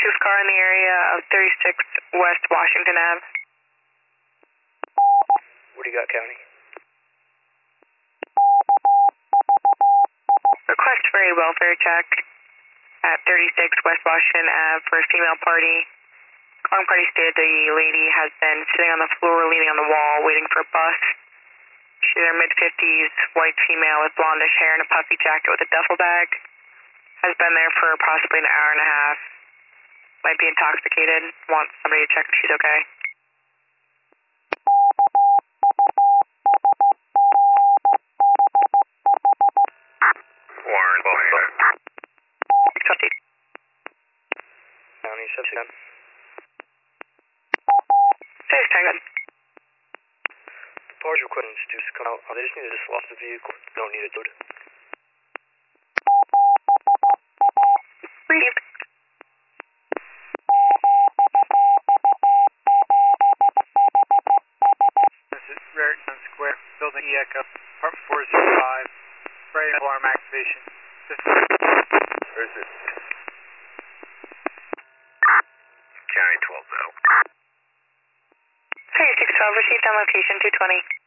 active car in the area of 36 West Washington Ave. What do you got, County? Request for a welfare check at 36 West Washington Ave for a female party. Calling party stated the lady has been sitting on the floor, leaning on the wall, waiting for a bus. She's in her mid-50s, white female with blondish hair and a puffy jacket with a duffel bag. Has been there for possibly an hour and a half. Might be intoxicated. Wants somebody to check if she's okay. Warren, Buffalo. 650. County, subscan. 610. The parties requesting Deuce come out. They just need to dislodge the vehicle. They don't need it loaded. Receive. This is Raritan Square, building E Echo, part 405, spray and alarm activation. Where is it? County 12 0. Hey, 612, received on location 220.